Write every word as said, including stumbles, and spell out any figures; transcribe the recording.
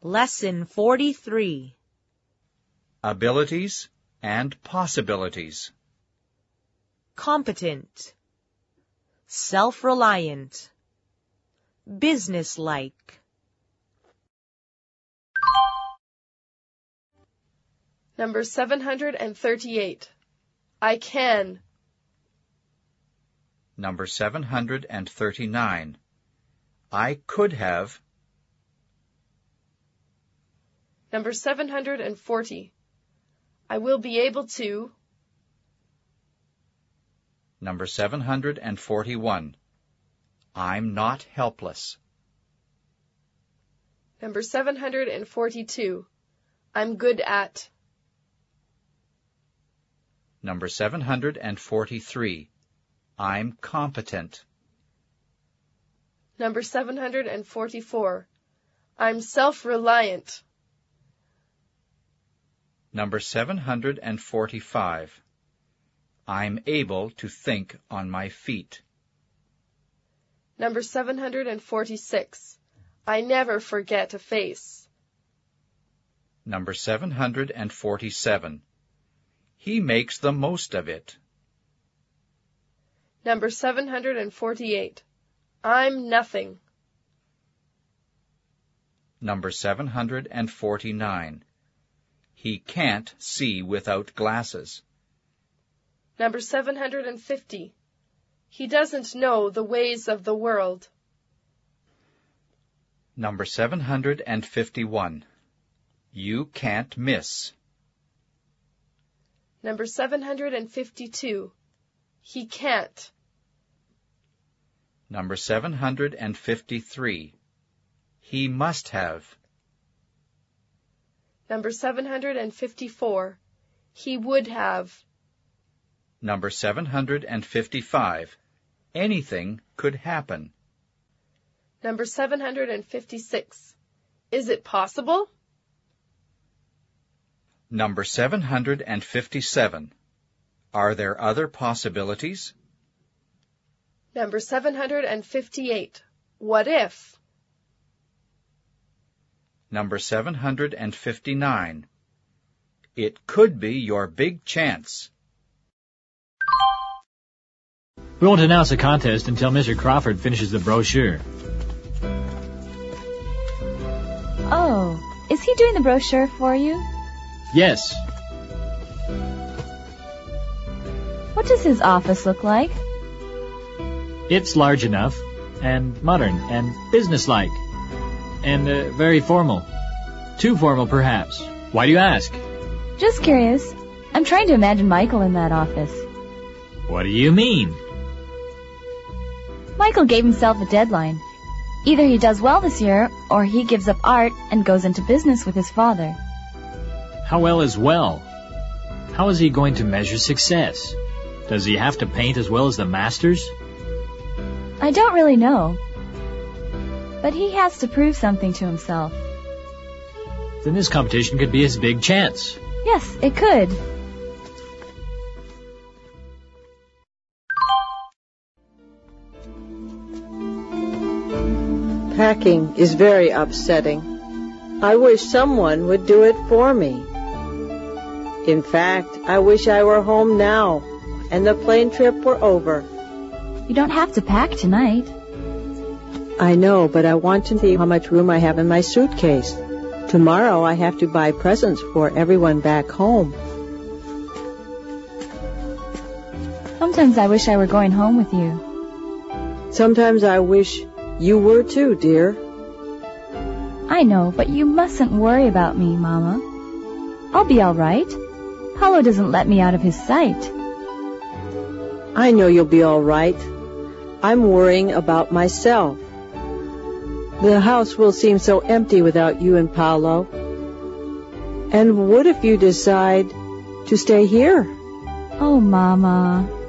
Lesson forty-three. Abilities and possibilities. Competent, self-reliant, businesslike. Number seven hundred thirty-eight. I can. Number seven hundred thirty-nine. I could have. Number seven hundred forty. I will be able to. Number seven hundred forty-one. I'm not helpless. Number seven hundred forty-two. I'm good at. Number seven hundred forty-three. I'm competent. Number seven hundred forty-four. I'm self-reliant. Number seven hundred forty-five. I'm able to think on my feet. Number seven hundred forty-six. I never forget a face. Number seven hundred forty-seven. He makes the most of it. Number seven hundred forty-eight. I'm nothing. Number seven hundred forty-nine. He can't see without glasses. Number seven hundred fifty. He doesn't know the ways of the world. Number seven hundred fifty-one. You can't miss. Number seven hundred fifty-two. He can't. Number seven hundred fifty-three. He must have. Number seven hundred fifty-four. He would have. Number seven hundred fifty-five. Anything could happen. Number seven hundred fifty-six. Is it possible? Number seven hundred fifty-seven. Are there other possibilities? Number seven hundred fifty-eight. What if? Number seven hundred fifty-nine. It could be your big chance. We won't announce a contest until Mister Crawford finishes the brochure. Oh, is he doing the brochure for you? Yes. What does his office look like? It's large enough, and modern, and businesslike, and uh, very formal. Too formal, perhaps. Why do you ask? Just curious. I'm trying to imagine Michael in that office. What do you mean? Michael gave himself a deadline. Either he does well this year, or he gives up art and goes into business with his father. How well is well? How is he going to measure success? Does he have to paint as well as the masters? I don't really know. But he has to prove something to himself. Then this competition could be his big chance. Yes, it could. Packing is very upsetting. I wish someone would do it for me. In fact, I wish I were home now and the plane trip were over. You don't have to pack tonight. I know, but I want to see how much room I have in my suitcase. Tomorrow I have to buy presents for everyone back home. Sometimes I wish I were going home with you. Sometimes I wish you were too, dear. I know, but you mustn't worry about me, Mama. I'll be all right. Paulo doesn't let me out of his sight. I know you'll be all right. I'm worrying about myself. The house will seem so empty without you and Paulo. And what if you decide to stay here? Oh, Mama.